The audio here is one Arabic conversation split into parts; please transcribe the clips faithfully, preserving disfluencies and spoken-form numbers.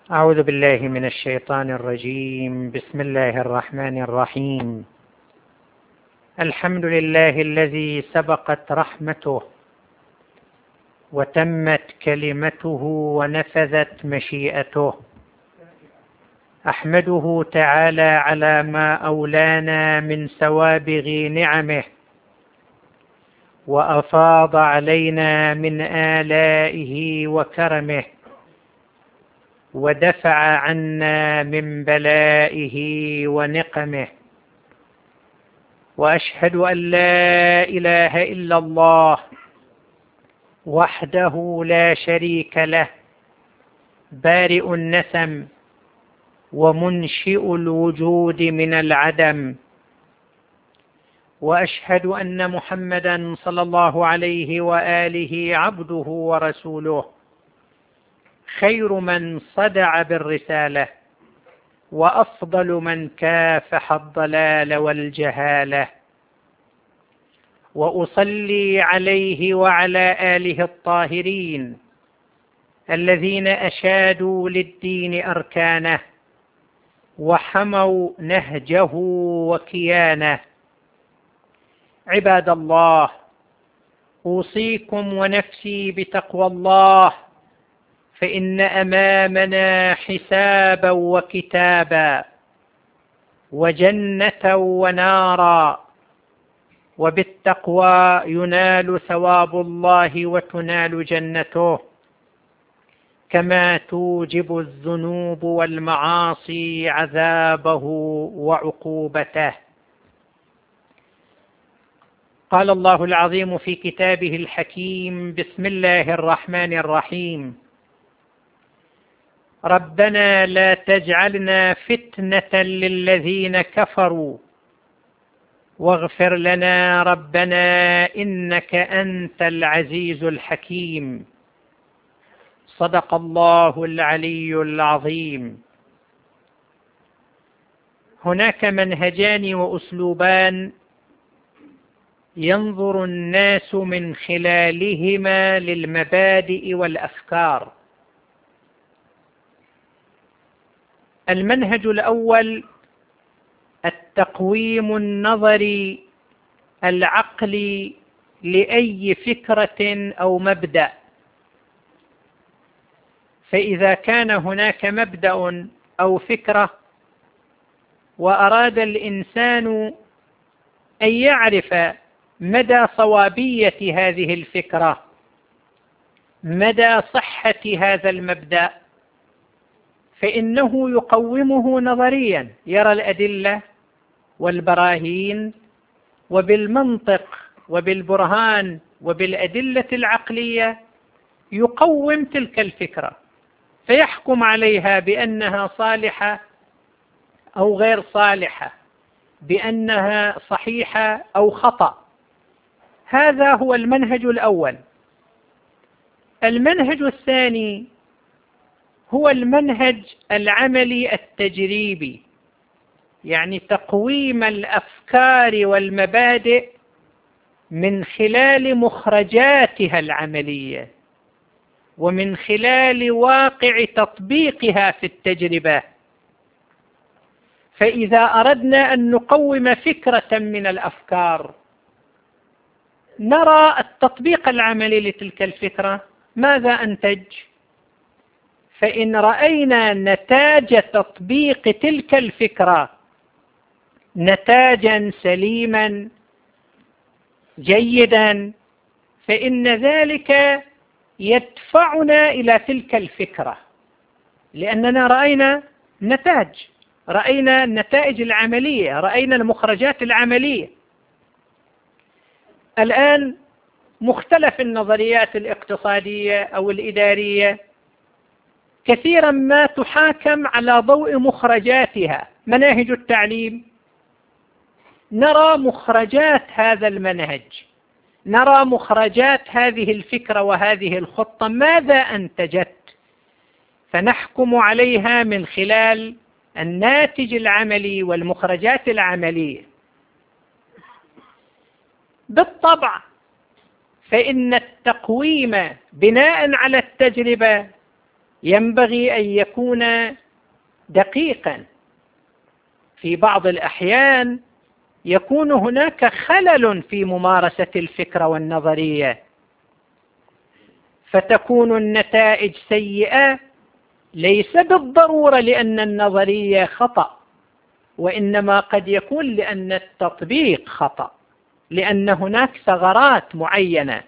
أعوذ بالله من الشيطان الرجيم. بسم الله الرحمن الرحيم. الحمد لله الذي سبقت رحمته وتمت كلمته ونفذت مشيئته. أحمده تعالى على ما أولانا من سوابغ نعمه وأفاض علينا من آلائه وكرمه ودفع عنا من بلائه ونقمه. وأشهد أن لا إله إلا الله وحده لا شريك له، بارئ النسم ومنشئ الوجود من العدم. وأشهد أن محمدا صلى الله عليه وآله عبده ورسوله، خير من صدع بالرسالة وأفضل من كافح الضلال والجهالة. وأصلي عليه وعلى آله الطاهرين الذين أشادوا للدين أركانه وحموا نهجه وكيانه. عباد الله، أوصيكم ونفسي بتقوى الله، فإن أمامنا حسابا وكتابا وجنة ونارا، وبالتقوى ينال ثواب الله وتنال جنته، كما توجب الذنوب والمعاصي عذابه وعقوبته. قال الله العظيم في كتابه الحكيم: بسم الله الرحمن الرحيم: ربنا لا تجعلنا فتنة للذين كفروا واغفر لنا ربنا إنك أنت العزيز الحكيم. صدق الله العلي العظيم. هناك منهجان وأسلوبان ينظر الناس من خلالهما للمبادئ والأفكار. المنهج الأول التقويم النظري العقلي لأي فكرة أو مبدأ. فإذا كان هناك مبدأ أو فكرة وأراد الإنسان أن يعرف مدى صوابية هذه الفكرة، مدى صحة هذا المبدأ، فإنه يقومه نظريا، يرى الأدلة والبراهين وبالمنطق وبالبرهان وبالأدلة العقلية يقوم تلك الفكرة، فيحكم عليها بأنها صالحة أو غير صالحة، بأنها صحيحة أو خطأ. هذا هو المنهج الأول. المنهج الثاني هو المنهج العملي التجريبي، يعني تقويم الأفكار والمبادئ من خلال مخرجاتها العملية ومن خلال واقع تطبيقها في التجربة. فإذا أردنا أن نقوم فكرة من الأفكار، نرى التطبيق العملي لتلك الفكرة ماذا أنتج. فإن رأينا نتاج تطبيق تلك الفكرة نتاجا سليما جيدا، فإن ذلك يدفعنا إلى تلك الفكرة، لأننا رأينا نتاج، رأينا النتائج العملية، رأينا المخرجات العملية. الآن مختلف النظريات الاقتصادية أو الإدارية كثيرا ما تحاكم على ضوء مخرجاتها. مناهج التعليم، نرى مخرجات هذا المنهج، نرى مخرجات هذه الفكرة وهذه الخطة ماذا أنتجت، فنحكم عليها من خلال الناتج العملي والمخرجات العملية. بالطبع فإن التقويم بناء على التجربة ينبغي أن يكون دقيقا. في بعض الأحيان يكون هناك خلل في ممارسة الفكرة والنظرية، فتكون النتائج سيئة، ليس بالضرورة لأن النظرية خطأ، وإنما قد يكون لأن التطبيق خطأ، لأن هناك ثغرات معينة.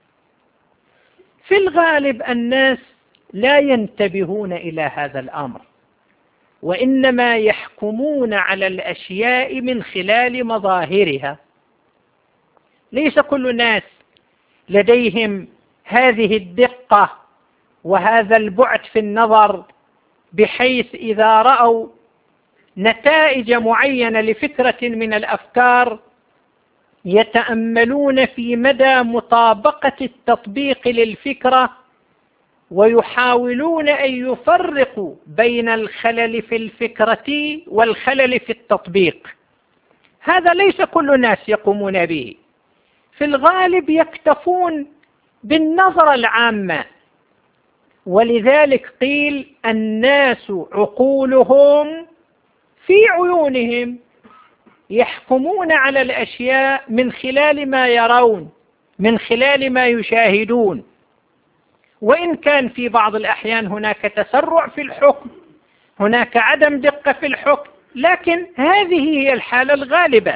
في الغالب الناس لا ينتبهون إلى هذا الأمر، وإنما يحكمون على الأشياء من خلال مظاهرها. ليس كل الناس لديهم هذه الدقة وهذا البعد في النظر، بحيث إذا رأوا نتائج معينة لفكرة من الأفكار يتأملون في مدى مطابقة التطبيق للفكرة، ويحاولون أن يفرقوا بين الخلل في الفكرة والخلل في التطبيق. هذا ليس كل الناس يقومون به. في الغالب يكتفون بالنظرة العامة، ولذلك قيل الناس عقولهم في عيونهم، يحكمون على الأشياء من خلال ما يرون، من خلال ما يشاهدون. وإن كان في بعض الأحيان هناك تسرع في الحكم، هناك عدم دقة في الحكم، لكن هذه هي الحالة الغالبة.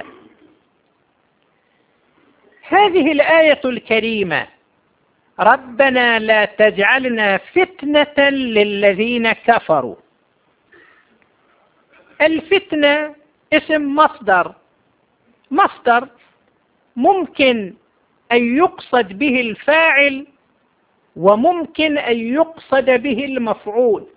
هذه الآية الكريمة ربنا لا تجعلنا فتنة للذين كفروا. الفتنة اسم مصدر، مصدر ممكن أن يقصد به الفاعل وممكن أن يقصد به المفعول.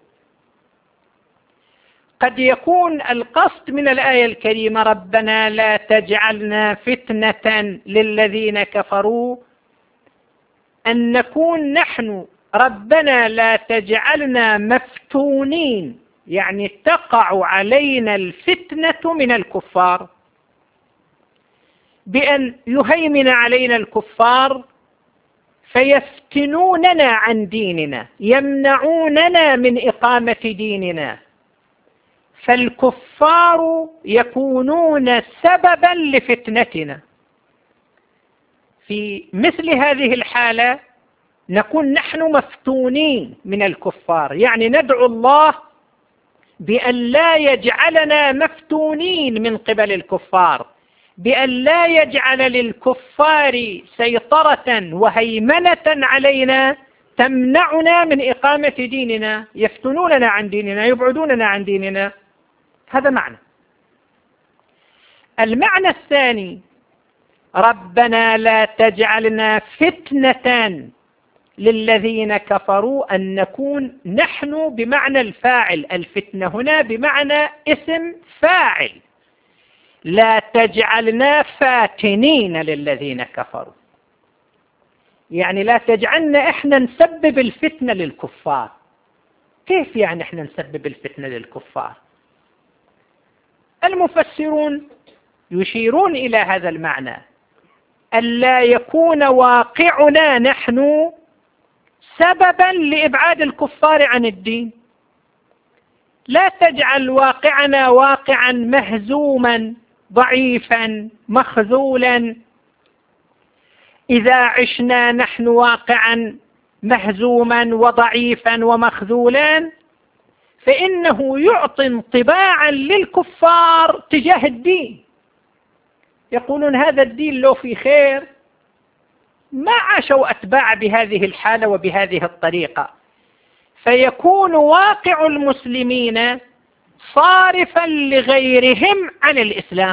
قد يكون القصد من الآية الكريمة ربنا لا تجعلنا فتنة للذين كفروا أن نكون نحن ربنا لا تجعلنا مفتونين، يعني تقع علينا الفتنة من الكفار، بأن يهيمن علينا الكفار فيفتنوننا عن ديننا، يمنعوننا من إقامة ديننا، فالكفار يكونون سببا لفتنتنا. في مثل هذه الحالة نكون نحن مفتونين من الكفار، يعني ندعو الله بأن لا يجعلنا مفتونين من قبل الكفار، بأن لا يجعل للكفار سيطرة وهيمنة علينا تمنعنا من إقامة ديننا، يفتنوننا عن ديننا، يبعدوننا عن ديننا. هذا معنى. المعنى الثاني ربنا لا تجعلنا فتنة للذين كفروا، أن نكون نحن بمعنى الفاعل، الفتنة هنا بمعنى اسم فاعل، لا تجعلنا فاتنين للذين كفروا، يعني لا تجعلنا إحنا نسبب الفتنة للكفار. كيف يعني إحنا نسبب الفتنة للكفار؟ المفسرون يشيرون إلى هذا المعنى، ألا يكون واقعنا نحن سببا لإبعاد الكفار عن الدين. لا تجعل واقعنا واقعا مهزوما ضعيفا مخذولا. إذا عشنا نحن واقعا مهزوما وضعيفا ومخذولا فإنه يعطي انطباعا للكفار تجاه الدين، يقولون هذا الدين لو في خير ما عاشوا أتباع بهذه الحالة وبهذه الطريقة، فيكون واقع المسلمين صارفا لغيرهم عن الإسلام.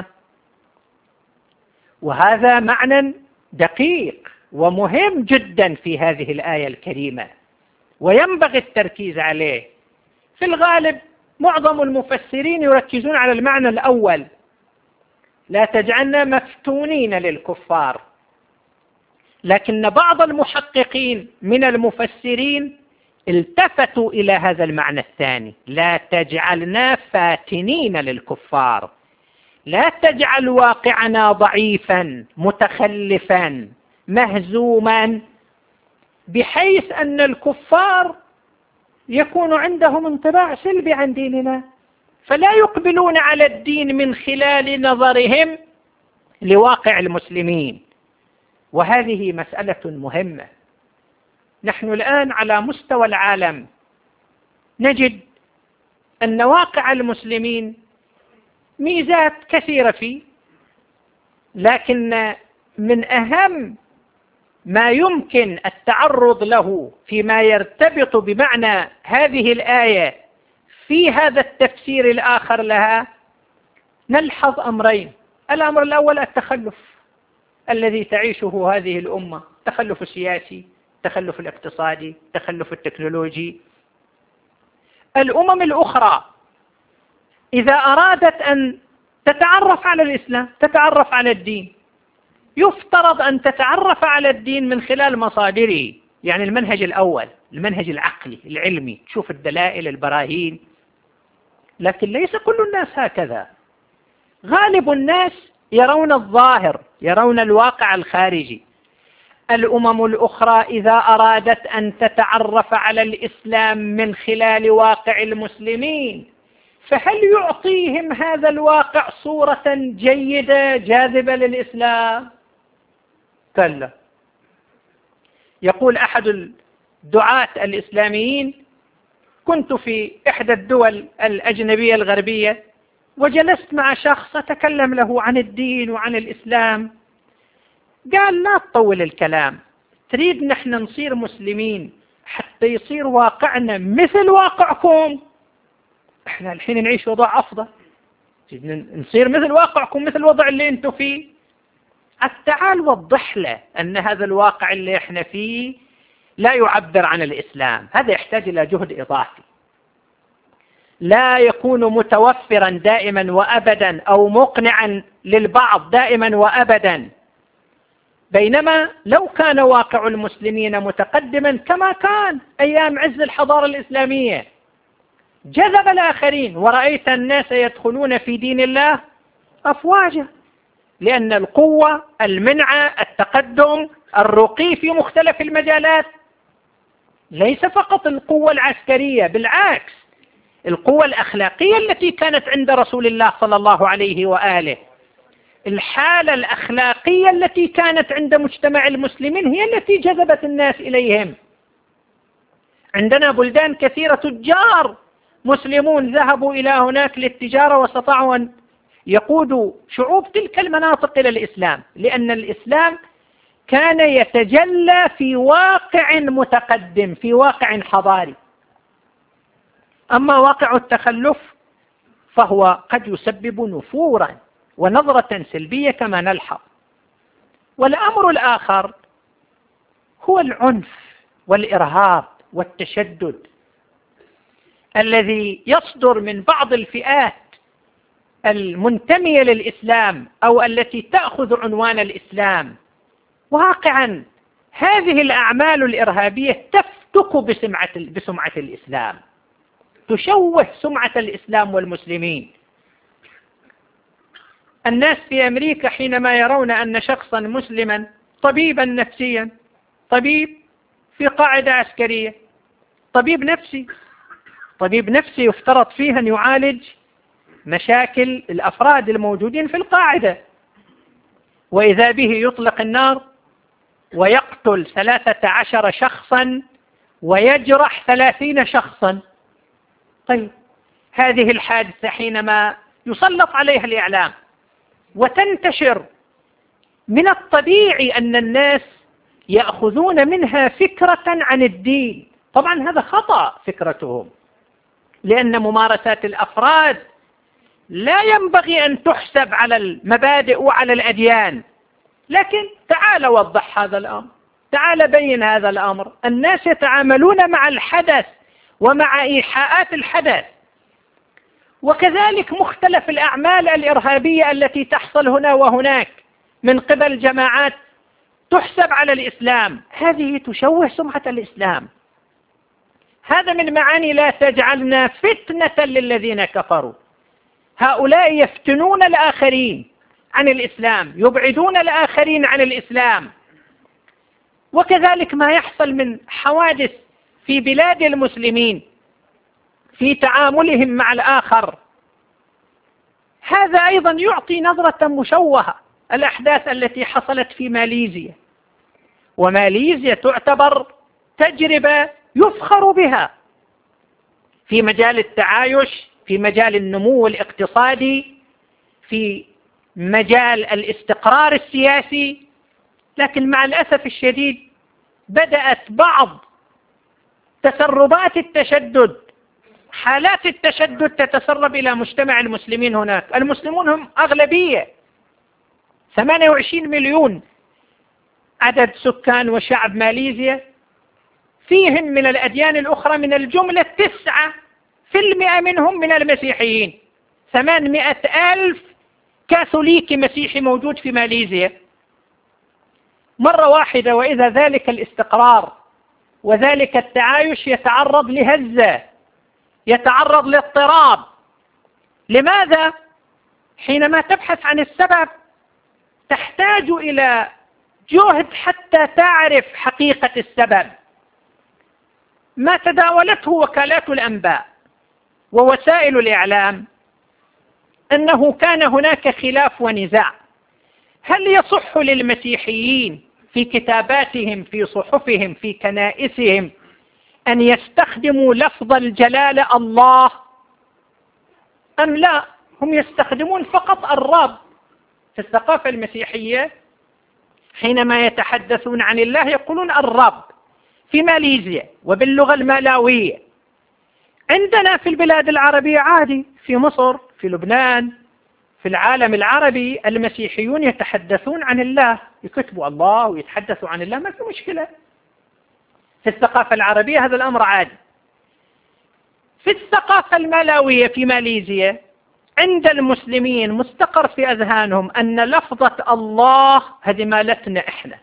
وهذا معنى دقيق ومهم جدا في هذه الآية الكريمة، وينبغي التركيز عليه. في الغالب معظم المفسرين يركزون على المعنى الأول، لا تجعلنا مفتونين للكفار، لكن بعض المحققين من المفسرين التفتوا إلى هذا المعنى الثاني، لا تجعلنا فاتنين للكفار، لا تجعل واقعنا ضعيفا متخلفا مهزوما، بحيث أن الكفار يكون عندهم انطباع سلبي عن ديننا، فلا يقبلون على الدين من خلال نظرهم لواقع المسلمين. وهذه مسألة مهمة. نحن الآن على مستوى العالم نجد أن واقع المسلمين ميزات كثيرة فيه، لكن من أهم ما يمكن التعرض له فيما يرتبط بمعنى هذه الآية في هذا التفسير الآخر لها نلحظ أمرين. الأمر الأول التخلف الذي تعيشه هذه الأمة، التخلف السياسي، التخلف الاقتصادي، التخلف التكنولوجي. الأمم الأخرى إذا أرادت أن تتعرف على الإسلام، تتعرف على الدين، يفترض أن تتعرف على الدين من خلال مصادره، يعني المنهج الأول، المنهج العقلي العلمي، تشوف الدلائل البراهين. لكن ليس كل الناس هكذا. غالب الناس يرون الظاهر، يرون الواقع الخارجي. الأمم الأخرى إذا أرادت أن تتعرف على الإسلام من خلال واقع المسلمين، فهل يعطيهم هذا الواقع صورة جيدة جاذبة للإسلام؟ كلا. يقول أحد الدعاة الإسلاميين: كنت في إحدى الدول الأجنبية الغربية وجلست مع شخص أتكلم له عن الدين وعن الإسلام. قال: لا تطول الكلام، تريد نحن نصير مسلمين حتى يصير واقعنا مثل واقعكم؟ احنا الحين نعيش وضع أفضل، نصير مثل واقعكم، مثل الوضع اللي انتم فيه. تعال وضح له أن هذا الواقع اللي احنا فيه لا يعبر عن الإسلام. هذا يحتاج إلى جهد إضافي، لا يكون متوفرا دائما وأبدا أو مقنعا للبعض دائما وأبدا. بينما لو كان واقع المسلمين متقدما كما كان أيام عز الحضارة الإسلامية، جذب الآخرين، ورأيت الناس يدخلون في دين الله أفواجا، لأن القوة، المنعة، التقدم، الرقي في مختلف المجالات، ليس فقط القوة العسكرية، بالعكس القوة الأخلاقية التي كانت عند رسول الله صلى الله عليه وآله، الحالة الأخلاقية التي كانت عند مجتمع المسلمين هي التي جذبت الناس إليهم. عندنا بلدان كثيرة تجار مسلمون ذهبوا إلى هناك للتجارة واستطاعوا أن يقودوا شعوب تلك المناطق إلى الإسلام، لأن الإسلام كان يتجلى في واقع متقدم، في واقع حضاري. أما واقع التخلف فهو قد يسبب نفورا ونظرة سلبية كما نلحظ. والأمر الآخر هو العنف والإرهاب والتشدد الذي يصدر من بعض الفئات المنتمية للإسلام أو التي تأخذ عنوان الإسلام. واقعا هذه الأعمال الإرهابية تفتك بسمعة, بسمعة الإسلام، تشوه سمعة الإسلام والمسلمين. الناس في أمريكا حينما يرون أن شخصا مسلما، طبيبا نفسيا، طبيب في قاعدة عسكرية، طبيب نفسي، طبيب نفسي يفترض فيه أن يعالج مشاكل الأفراد الموجودين في القاعدة، وإذا به يطلق النار ويقتل ثلاثة عشر شخصا ويجرح ثلاثين شخصا. طيب هذه الحادثة حينما يسلط عليها الإعلام وتنتشر، من الطبيعي أن الناس يأخذون منها فكرة عن الدين. طبعا هذا خطأ فكرتهم، لأن ممارسات الأفراد لا ينبغي أن تحسب على المبادئ وعلى الأديان. لكن تعال وضح هذا الأمر، تعال بين هذا الأمر. الناس يتعاملون مع الحدث ومع إيحاءات الحدث، وكذلك مختلف الأعمال الإرهابية التي تحصل هنا وهناك من قبل جماعات تحسب على الإسلام، هذه تشوه سمعة الإسلام. هذا من معاني لا تجعلنا فتنة للذين كفروا. هؤلاء يفتنون الآخرين عن الإسلام، يبعدون الآخرين عن الإسلام. وكذلك ما يحصل من حوادث في بلاد المسلمين في تعاملهم مع الآخر. هذا أيضا يعطي نظرة مشوهة. الأحداث التي حصلت في ماليزيا، وماليزيا تعتبر تجربة يفخر بها في مجال التعايش، في مجال النمو الاقتصادي، في مجال الاستقرار السياسي. لكن مع الأسف الشديد بدأت بعض تسربات التشدد، حالات التشدد تتسرب إلى مجتمع المسلمين هناك. المسلمون هم أغلبية، ثمانية وعشرين مليون عدد سكان وشعب ماليزيا، فيهم من الأديان الأخرى من الجملة تسعة في المئة منهم من المسيحيين. ثمانمائة ألف كاثوليكي مسيحي موجود في ماليزيا مرة واحدة، وإذا ذلك الاستقرار وذلك التعايش يتعرض لهزة، يتعرض لاضطراب. لماذا؟ حينما تبحث عن السبب تحتاج إلى جهد حتى تعرف حقيقة السبب. ما تداولته وكالات الأنباء ووسائل الإعلام أنه كان هناك خلاف ونزاع. هل يصح للمسيحيين في كتاباتهم، في صحفهم، في كنائسهم أن يستخدموا لفظ الجلالة الله أم لا؟ هم يستخدمون فقط الرب. في الثقافة المسيحية حينما يتحدثون عن الله يقولون الرب في ماليزيا وباللغة المالاوية. عندنا في البلاد العربية عادي، في مصر، في لبنان، في العالم العربي المسيحيون يتحدثون عن الله، يكتبوا الله ويتحدثوا عن الله، ما في مشكلة. في الثقافة العربية هذا الأمر عادي. في الثقافة المالاوية في ماليزيا عند المسلمين مستقر في أذهانهم أن لفظة الله هذه مالتنا إحنا.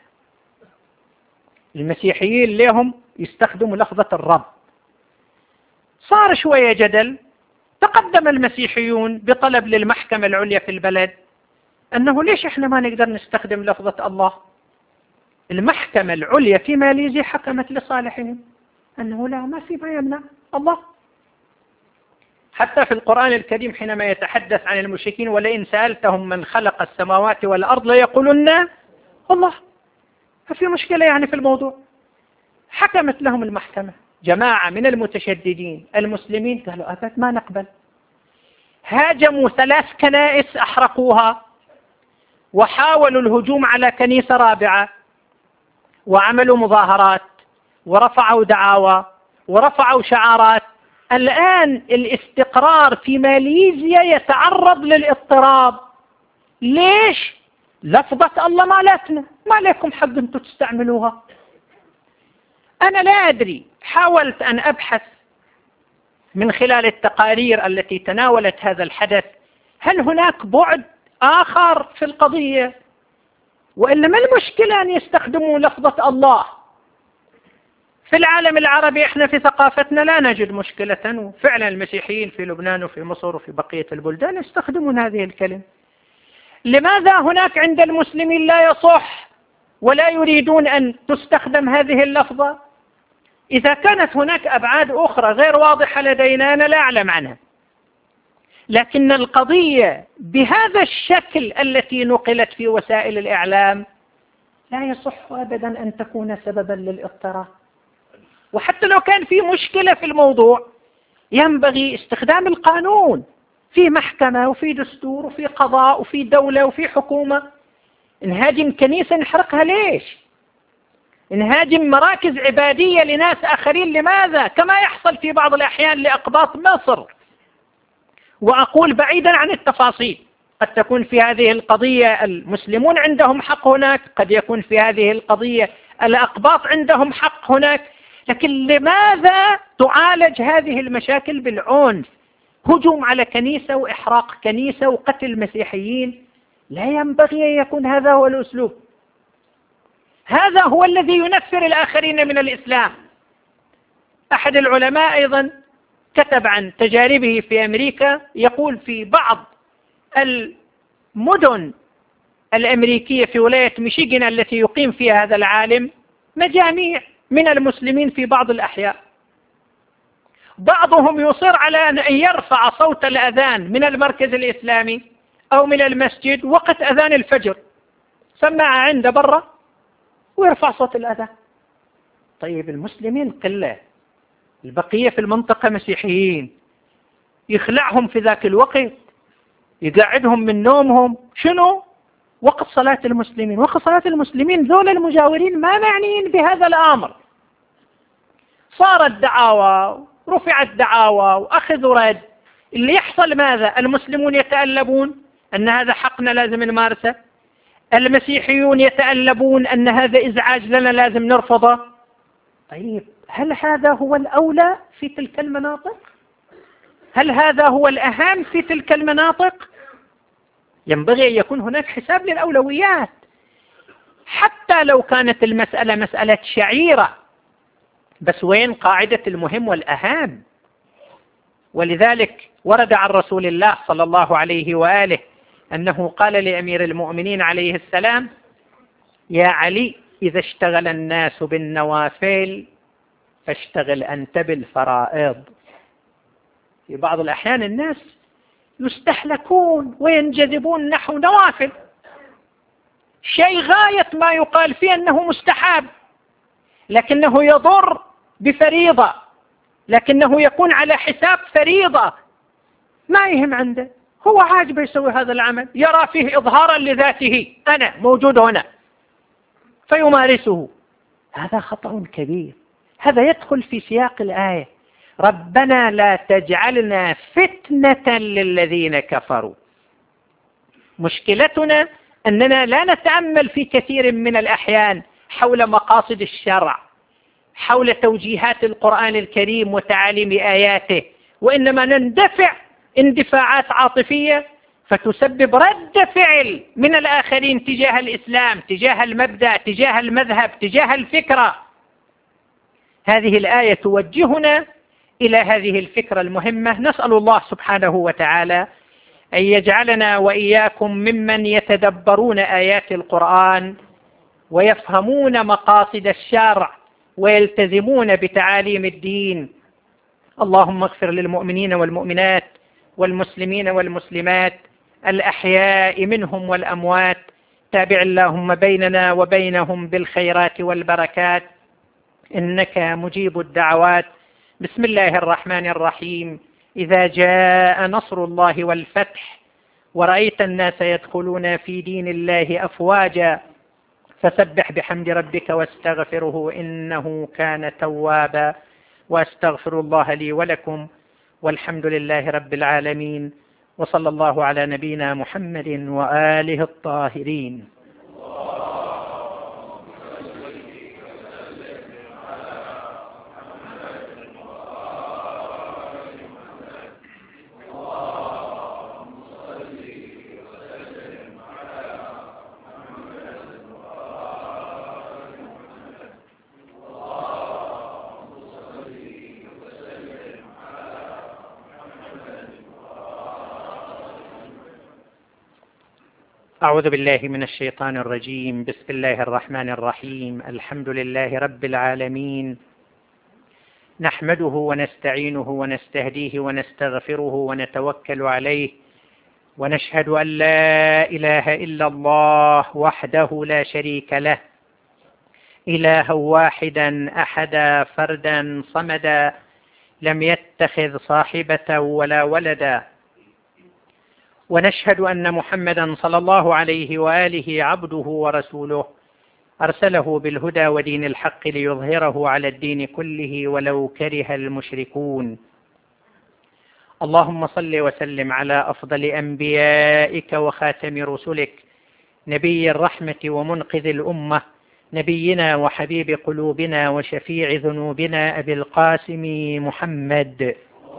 المسيحيين لهم يستخدموا لفظة الرب. صار شوية جدل، تقدم المسيحيون بطلب للمحكمة العليا في البلد أنه ليش إحنا ما نقدر نستخدم لفظة الله؟ المحكمة العليا في ماليزيا حكمت لصالحهم أنه لا، ما في ما يمنع الله. حتى في القرآن الكريم حينما يتحدث عن المشركين ولئن سألتهم من خلق السماوات والأرض ليقولن الله. ففي مشكلة يعني في الموضوع. حكمت لهم المحكمة. جماعة من المتشددين المسلمين قالوا أبد ما نقبل. هاجموا ثلاث كنائس أحرقوها، وحاولوا الهجوم على كنيسة رابعة، وعملوا مظاهرات ورفعوا دعاوى ورفعوا شعارات. الآن الاستقرار في ماليزيا يتعرض للاضطراب. ليش؟ لفظة الله مالتنا، ما لكم حق أنتم تستعملوها. أنا لا أدري، حاولت أن أبحث من خلال التقارير التي تناولت هذا الحدث هل هناك بعد آخر في القضية، وإلا ما المشكلة أن يستخدموا لفظة الله؟ في العالم العربي احنا في ثقافتنا لا نجد مشكلة، وفعلا المسيحيين في لبنان وفي مصر وفي بقية البلدان يستخدمون هذه الكلمة. لماذا هناك عند المسلمين لا يصح ولا يريدون أن تستخدم هذه اللفظة؟ إذا كانت هناك أبعاد أخرى غير واضحة لدينا أنا لا أعلم عنها، لكن القضية بهذا الشكل التي نقلت في وسائل الإعلام لا يصح أبدا أن تكون سببا للاضطراب. وحتى لو كان في مشكلة في الموضوع ينبغي استخدام القانون. في محكمة وفي دستور وفي قضاء وفي دولة وفي حكومة. نهاجم كنيسة نحرقها ليش؟ نهاجم مراكز عبادية لناس آخرين لماذا؟ كما يحصل في بعض الأحيان لأقباط مصر. وأقول بعيدا عن التفاصيل، قد تكون في هذه القضية المسلمون عندهم حق هناك، قد يكون في هذه القضية الأقباط عندهم حق هناك، لكن لماذا تعالج هذه المشاكل بالعنف؟ هجوم على كنيسة وإحراق كنيسة وقتل مسيحيين، لا ينبغي أن يكون هذا هو الأسلوب. هذا هو الذي ينفر الآخرين من الإسلام. أحد العلماء أيضا كتب عن تجاربه في أمريكا، يقول في بعض المدن الأمريكية في ولاية ميشيغان التي يقيم فيها هذا العالم مجاميع من المسلمين في بعض الأحياء، بعضهم يصر على أن يرفع صوت الأذان من المركز الإسلامي أو من المسجد وقت أذان الفجر، سماعة عنده برا ويرفع صوت الأذان. طيب المسلمين قلة، البقية في المنطقة مسيحيين، يخلعهم في ذاك الوقت، يقعدهم من نومهم. شنو؟ وقت صلاة المسلمين. وقت صلاة المسلمين ذول المجاورين ما معنيين بهذا الأمر. صارت دعاوى، رفعت دعاوى وأخذ ورد. اللي يحصل ماذا؟ المسلمون يتألبون أن هذا حقنا لازم نمارسه، المسيحيون يتألبون أن هذا إزعاج لنا لازم نرفضه. طيب هل هذا هو الأولى في تلك المناطق؟ هل هذا هو الأهم في تلك المناطق؟ ينبغي أن يكون هناك حساب للأولويات. حتى لو كانت المسألة مسألة شعيرة، بس وين قاعدة المهم والأهم؟ ولذلك ورد عن رسول الله صلى الله عليه وآله أنه قال لأمير المؤمنين عليه السلام: يا علي، إذا اشتغل الناس بالنوافل فاشتغل أنت بالفرائض. في بعض الأحيان الناس يستحلكون وينجذبون نحو نوافل، شيء غاية ما يقال فيه أنه مستحب، لكنه يضر بفريضة، لكنه يكون على حساب فريضة، ما يهم عنده، هو عاجب يسوي هذا العمل، يرى فيه إظهارا لذاته، أنا موجود هنا، فيمارسه. هذا خطأ كبير. هذا يدخل في سياق الآية: ربنا لا تجعلنا فتنة للذين كفروا. مشكلتنا أننا لا نتأمل في كثير من الأحيان حول مقاصد الشرع، حول توجيهات القرآن الكريم وتعاليم آياته، وإنما نندفع اندفاعات عاطفية فتسبب رد فعل من الآخرين تجاه الإسلام، تجاه المبدأ، تجاه المذهب، تجاه الفكرة. هذه الآية توجهنا إلى هذه الفكرة المهمة. نسأل الله سبحانه وتعالى أن يجعلنا وإياكم ممن يتدبرون آيات القرآن ويفهمون مقاصد الشرع ويلتزمون بتعاليم الدين. اللهم اغفر للمؤمنين والمؤمنات والمسلمين والمسلمات الأحياء منهم والأموات. تابع اللهم بيننا وبينهم بالخيرات والبركات، إنك مجيب الدعوات. بسم الله الرحمن الرحيم. إذا جاء نصر الله والفتح ورأيت الناس يدخلون في دين الله أفواجا فسبح بحمد ربك واستغفره إنه كان توابا. وأستغفر الله لي ولكم، والحمد لله رب العالمين، وصلى الله على نبينا محمد وآله الطاهرين. أعوذ بالله من الشيطان الرجيم. بسم الله الرحمن الرحيم. الحمد لله رب العالمين، نحمده ونستعينه ونستهديه ونستغفره ونتوكل عليه، ونشهد أن لا إله إلا الله وحده لا شريك له، إلها واحدا أحدا فردا صمدا، لم يتخذ صاحبة ولا ولدا. ونشهد أن محمدا صلى الله عليه وآله عبده ورسوله، أرسله بالهدى ودين الحق ليظهره على الدين كله ولو كره المشركون. اللهم صل وسلم على أفضل أنبيائك وخاتم رسلك، نبي الرحمة ومنقذ الأمة، نبينا وحبيب قلوبنا وشفيع ذنوبنا أبي القاسم محمد.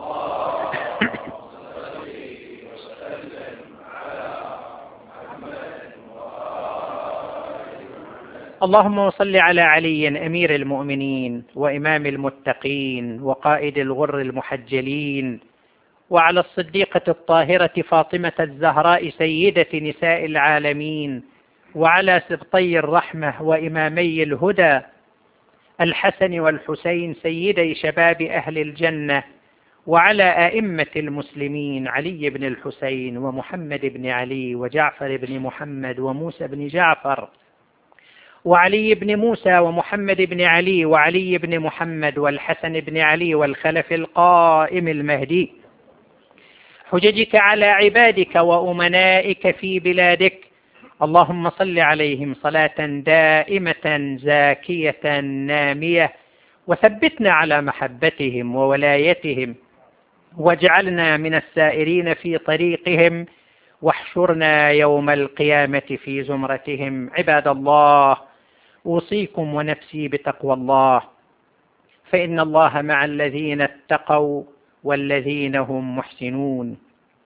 اللهم صل على علي أمير المؤمنين وإمام المتقين وقائد الغر المحجلين، وعلى الصديقة الطاهرة فاطمة الزهراء سيدة نساء العالمين، وعلى سبطي الرحمة وإمامي الهدى الحسن والحسين سيدي شباب أهل الجنة، وعلى أئمة المسلمين علي بن الحسين ومحمد بن علي وجعفر بن محمد وموسى بن جعفر وعلي بن موسى ومحمد بن علي وعلي بن محمد والحسن بن علي والخلف القائم المهدي، حججك على عبادك وأمنائك في بلادك، اللهم صل عليهم صلاة دائمة زاكية نامية، وثبتنا على محبتهم وولايتهم، واجعلنا من السائرين في طريقهم، واحشرنا يوم القيامة في زمرتهم. عباد الله، أوصيكم ونفسي بتقوى الله، فإن الله مع الذين اتقوا والذين هم محسنون.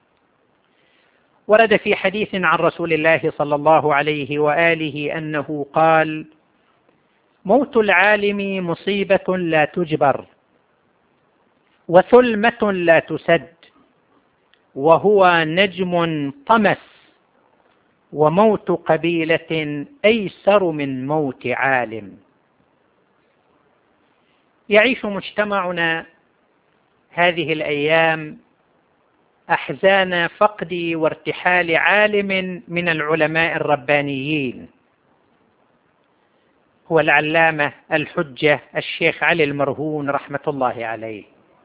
ورد في حديث عن رسول الله صلى الله عليه وآله أنه قال: موت العالم مصيبة لا تجبر، وثلمة لا تسد، وهو نجم طمس، وموت قبيلة أيسر من موت عالم. يعيش مجتمعنا هذه الأيام أحزان فقد وارتحال عالم من العلماء الربانيين، هو العلامة الحجة الشيخ علي المرهون رحمة الله عليه.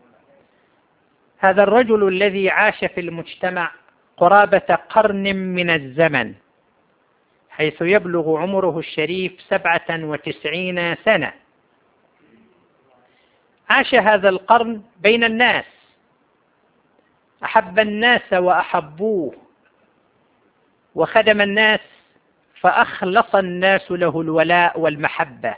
هذا الرجل الذي عاش في المجتمع قرابة قرن من الزمن، حيث يبلغ عمره الشريف سبعة وتسعين سنة. عاش هذا القرن بين الناس، أحب الناس وأحبوه، وخدم الناس فأخلص الناس له الولاء والمحبة.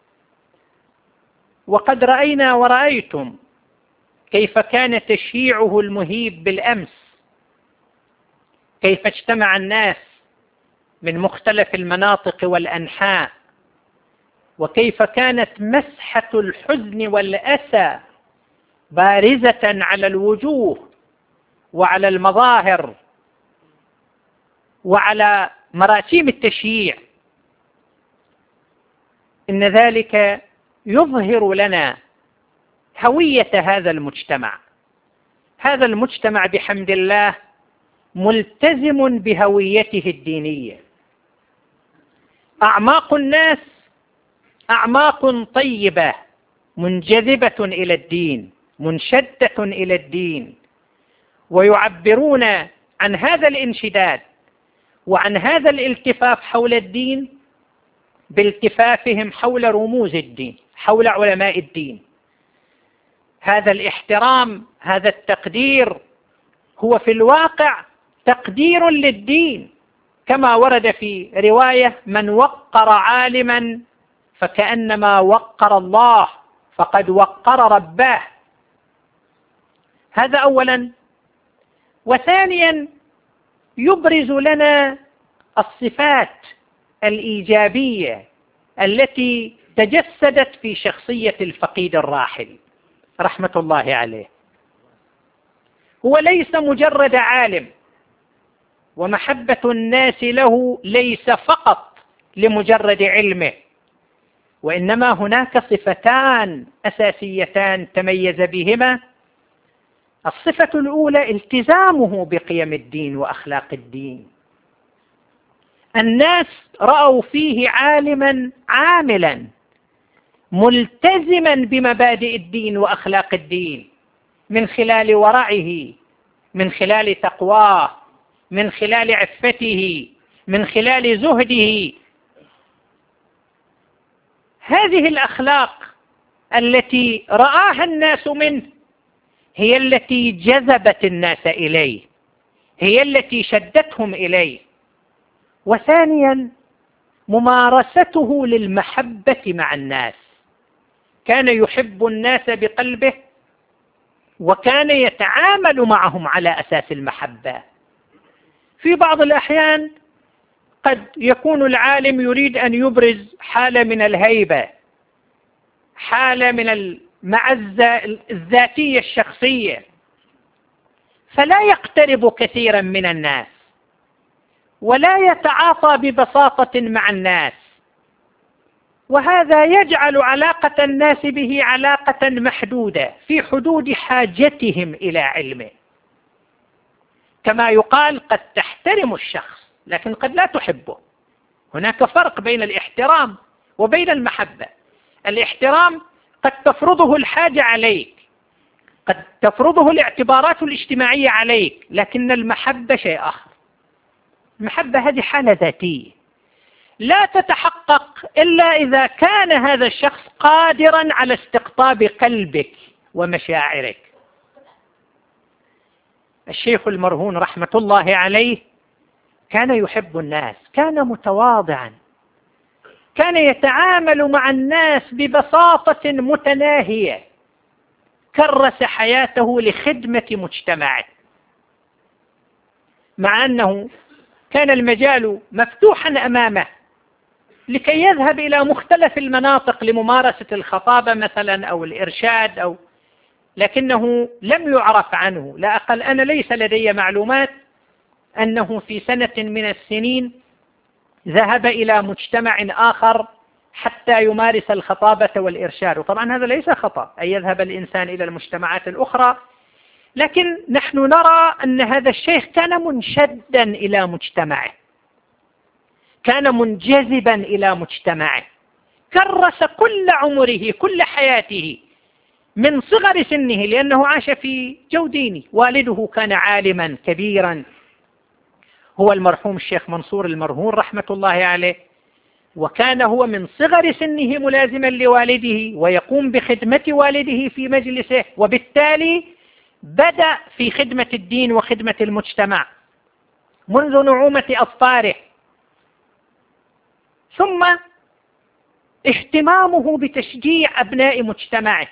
وقد رأينا ورأيتم كيف كان تشييعه المهيب بالأمس، كيف اجتمع الناس من مختلف المناطق والأنحاء، وكيف كانت مسحة الحزن والأسى بارزة على الوجوه وعلى المظاهر وعلى مراسيم التشييع. إن ذلك يظهر لنا هوية هذا المجتمع. هذا المجتمع بحمد الله ملتزم بهويته الدينية. أعماق الناس أعماق طيبة منجذبة إلى الدين، منشدة إلى الدين، ويعبرون عن هذا الانشداد وعن هذا الالتفاف حول الدين بالتفافهم حول رموز الدين، حول علماء الدين. هذا الاحترام، هذا التقدير، هو في الواقع تقدير للدين، كما ورد في رواية: من وقر عالما فكأنما وقر الله، فقد وقر ربه. هذا أولا. وثانيا، يبرز لنا الصفات الإيجابية التي تجسدت في شخصية الفقيد الراحل رحمة الله عليه. هو ليس مجرد عالم، ومحبة الناس له ليس فقط لمجرد علمه، وإنما هناك صفتان أساسيتان تميز بهما. الصفة الأولى التزامه بقيم الدين وأخلاق الدين. الناس رأوا فيه عالما عاملا ملتزما بمبادئ الدين وأخلاق الدين، من خلال ورعه، من خلال تقواه، من خلال عفته، من خلال زهده. هذه الأخلاق التي رآها الناس منه هي التي جذبت الناس إليه، هي التي شدتهم إليه. وثانيا، ممارسته للمحبة مع الناس. كان يحب الناس بقلبه، وكان يتعامل معهم على أساس المحبة. في بعض الأحيان قد يكون العالم يريد أن يبرز حالة من الهيبة، حالة من المعزة الذاتية الشخصية، فلا يقترب كثيرا من الناس، ولا يتعاطى ببساطة مع الناس، وهذا يجعل علاقة الناس به علاقة محدودة في حدود حاجتهم إلى علمه. كما يقال قد تحترم الشخص لكن قد لا تحبه. هناك فرق بين الاحترام وبين المحبة. الاحترام قد تفرضه الحاجة عليك، قد تفرضه الاعتبارات الاجتماعية عليك، لكن المحبة شيء آخر. المحبة هذه حالة ذاتية لا تتحقق إلا إذا كان هذا الشخص قادرا على استقطاب قلبك ومشاعرك. الشيخ المرهون رحمة الله عليه كان يحب الناس، كان متواضعا، كان يتعامل مع الناس ببساطة متناهية، كرس حياته لخدمة مجتمعه، مع أنه كان المجال مفتوحا أمامه لكي يذهب إلى مختلف المناطق لممارسة الخطابة مثلا أو الإرشاد، أو لكنه لم يعرف عنه. لا أقل أنا ليس لدي معلومات أنه في سنة من السنين ذهب إلى مجتمع آخر حتى يمارس الخطابة والإرشاد، وطبعا هذا ليس خطأ أن يذهب الإنسان إلى المجتمعات الأخرى، لكن نحن نرى أن هذا الشيخ كان منشدا إلى مجتمعه، كان منجذبا إلى مجتمعه، كرس كل عمره كل حياته من صغر سنه، لأنه عاش في جوديني. والده كان عالما كبيرا، هو المرحوم الشيخ منصور المرهون رحمة الله عليه، وكان هو من صغر سنه ملازما لوالده ويقوم بخدمة والده في مجلسه، وبالتالي بدأ في خدمة الدين وخدمة المجتمع منذ نعومة أظفاره. ثم اهتمامه بتشجيع أبناء مجتمعه،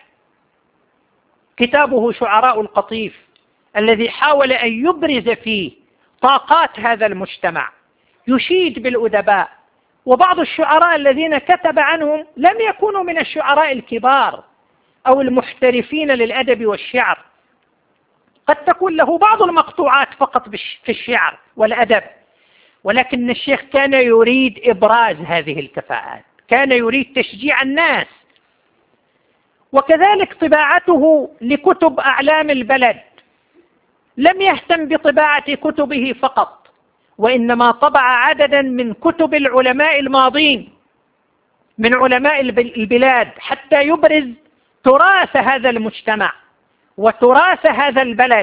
كتابه شعراء القطيف الذي حاول أن يبرز فيه طاقات هذا المجتمع، يشيد بالأدباء، وبعض الشعراء الذين كتب عنهم لم يكونوا من الشعراء الكبار أو المحترفين للأدب والشعر، قد تكون له بعض المقطوعات فقط في الشعر والأدب، ولكن الشيخ كان يريد إبراز هذه الكفاءات، كان يريد تشجيع الناس. وكذلك طباعته لكتب أعلام البلد، لم يهتم بطباعة كتبه فقط، وإنما طبع عددا من كتب العلماء الماضين من علماء البلاد حتى يبرز تراث هذا المجتمع وتراث هذا البلد.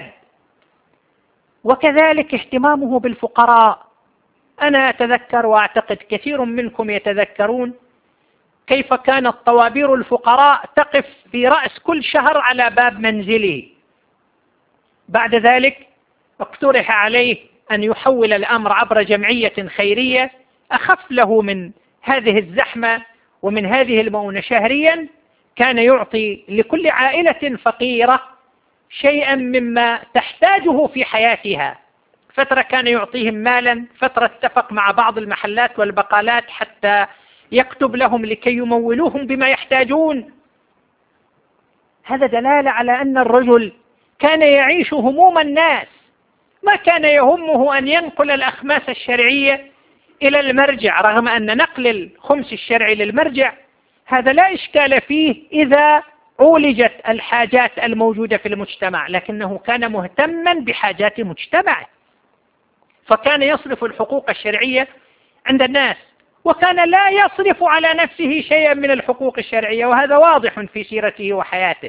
وكذلك اهتمامه بالفقراء. أنا أتذكر وأعتقد كثير منكم يتذكرون كيف كانت طوابير الفقراء تقف في رأس كل شهر على باب منزله. بعد ذلك اقترح عليه أن يحول الأمر عبر جمعية خيرية أخف له من هذه الزحمة ومن هذه المؤونة. شهريا كان يعطي لكل عائلة فقيرة شيئا مما تحتاجه في حياتها. فترة كان يعطيهم مالا، فترة اتفق مع بعض المحلات والبقالات حتى يكتب لهم لكي يمولوهم بما يحتاجون. هذا دلالة على أن الرجل كان يعيش هموم الناس، ما كان يهمه أن ينقل الأخماس الشرعية إلى المرجع، رغم أن نقل الخمس الشرعي للمرجع هذا لا إشكال فيه إذا عولجت الحاجات الموجودة في المجتمع، لكنه كان مهتما بحاجات مجتمعه، فكان يصرف الحقوق الشرعية عند الناس، وكان لا يصرف على نفسه شيئا من الحقوق الشرعية، وهذا واضح في سيرته وحياته.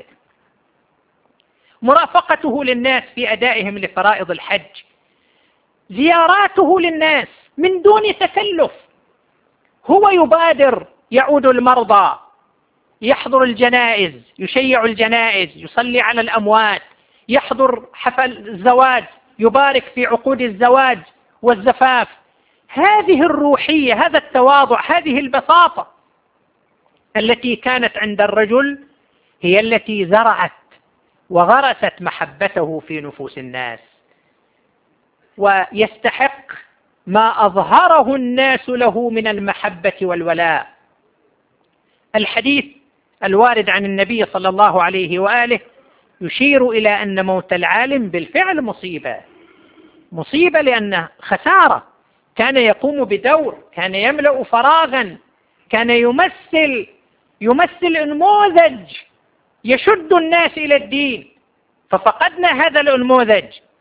مرافقته للناس في أدائهم لفرائض الحج، زياراته للناس من دون تكلف، هو يبادر، يعود المرضى، يحضر الجنائز، يشيع الجنائز، يصلي على الأموات، يحضر حفل الزواج، يبارك في عقود الزواج والزفاف. هذه الروحية، هذا التواضع، هذه البساطة التي كانت عند الرجل هي التي زرعت وغرست محبته في نفوس الناس، ويستحق ما أظهره الناس له من المحبة والولاء. الحديث الوارد عن النبي صلى الله عليه وآله يشير إلى أن موت العالم بالفعل مصيبة، مصيبة لأنه خسارة، كان يقوم بدور، كان يملأ فراغا كان يمثل يمثل نموذج يشد الناس إلى الدين، ففقدنا هذا النموذج.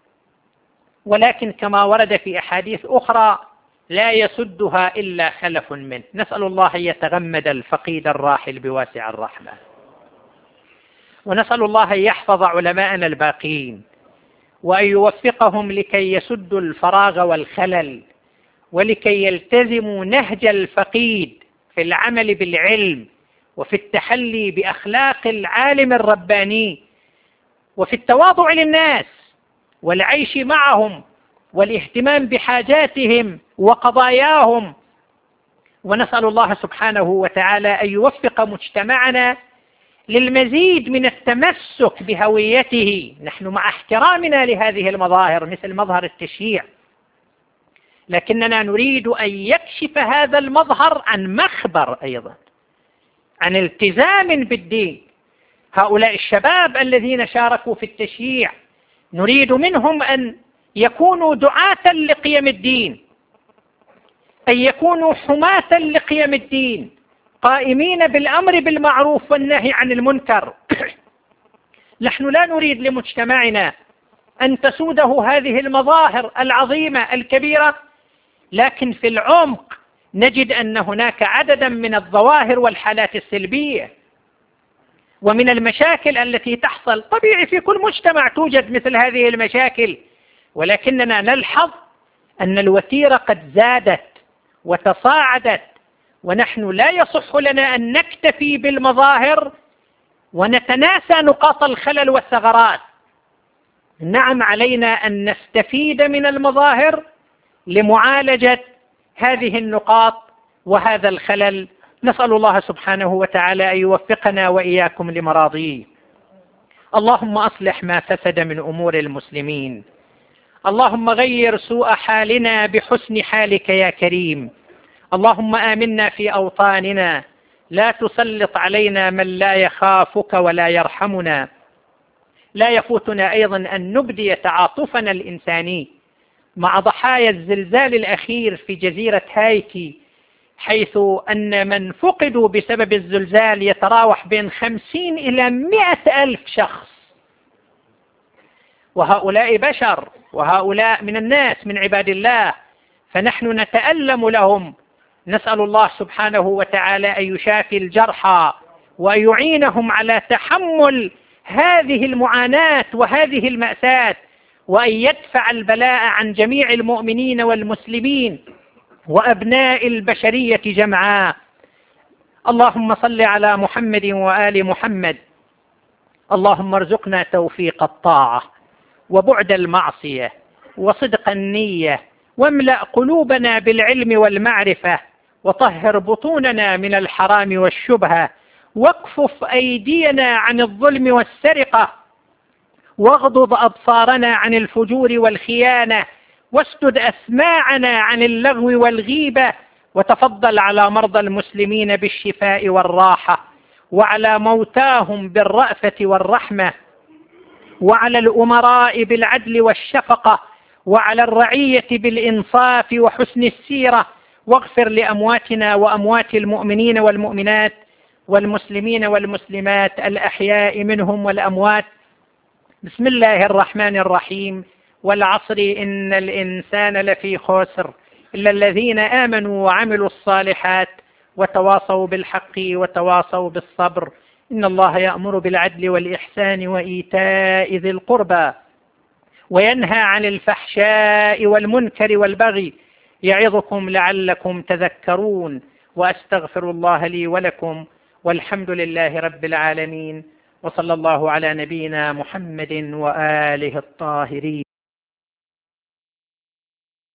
ولكن كما ورد في أحاديث أخرى لا يسدها إلا خلف منه. نسأل الله أن يتغمد الفقيد الراحل بواسع الرحمة، ونسأل الله أن يحفظ علماءنا الباقين وأن يوفقهم لكي يسدوا الفراغ والخلل، ولكي يلتزموا نهج الفقيد في العمل بالعلم، وفي التحلي بأخلاق العالم الرباني، وفي التواضع للناس والعيش معهم والاهتمام بحاجاتهم وقضاياهم. ونسأل الله سبحانه وتعالى أن يوفق مجتمعنا للمزيد من التمسك بهويته، نحن مع احترامنا لهذه المظاهر مثل مظهر التشييع، لكننا نريد أن يكشف هذا المظهر عن مخبر أيضا، عن التزام بالدين. هؤلاء الشباب الذين شاركوا في التشييع نريد منهم أن يكونوا دعاة لقيم الدين، أن يكونوا حماة لقيم الدين، قائمين بالأمر بالمعروف والنهي عن المنكر. نحن لا نريد لمجتمعنا أن تسوده هذه المظاهر العظيمة الكبيرة، لكن في العمق نجد أن هناك عددا من الظواهر والحالات السلبية ومن المشاكل التي تحصل. طبيعي في كل مجتمع توجد مثل هذه المشاكل، ولكننا نلحظ أن الوتيرة قد زادت وتصاعدت، ونحن لا يصح لنا أن نكتفي بالمظاهر ونتناسى نقاط الخلل والثغرات. نعم، علينا أن نستفيد من المظاهر لمعالجة هذه النقاط وهذا الخلل. نسأل الله سبحانه وتعالى أن يوفقنا وإياكم لمراضيه. اللهم أصلح ما فسد من أمور المسلمين، اللهم غير سوء حالنا بحسن حالك يا كريم. اللهم آمنا في أوطاننا، لا تسلط علينا من لا يخافك ولا يرحمنا. لا يفوتنا أيضا أن نبدي تعاطفنا الإنساني مع ضحايا الزلزال الأخير في جزيرة هايتي، حيث أن من فقدوا بسبب الزلزال يتراوح بين خمسين إلى مئة ألف شخص، وهؤلاء بشر، وهؤلاء من الناس من عباد الله، فنحن نتألم لهم. نسأل الله سبحانه وتعالى أن يشافي الجرحى وأن يعينهم على تحمل هذه المعاناة وهذه المأساة، وأن يدفع البلاء عن جميع المؤمنين والمسلمين وأبناء البشرية جمعاء. اللهم صل على محمد وآل محمد. اللهم ارزقنا توفيق الطاعة وبعد المعصية وصدق النية، واملأ قلوبنا بالعلم والمعرفة، وطهر بطوننا من الحرام والشبهة، واكفف أيدينا عن الظلم والسرقة، واغضض أبصارنا عن الفجور والخيانة، واسدد أسماعنا عن اللغو والغيبة، وتفضل على مرضى المسلمين بالشفاء والراحة، وعلى موتاهم بالرأفة والرحمة، وعلى الأمراء بالعدل والشفقة، وعلى الرعية بالإنصاف وحسن السيرة. واغفر لأمواتنا وأموات المؤمنين والمؤمنات والمسلمين والمسلمات الأحياء منهم والأموات. بسم الله الرحمن الرحيم. والعصر إن الإنسان لفي خسر إلا الذين آمنوا وعملوا الصالحات وتواصوا بالحق وتواصوا بالصبر. إن الله يأمر بالعدل والإحسان وإيتاء ذي القربى وينهى عن الفحشاء والمنكر والبغي، يعظكم لعلكم تذكرون. وأستغفر الله لي ولكم، والحمد لله رب العالمين، وصلى الله على نبينا محمد وآله الطاهرين.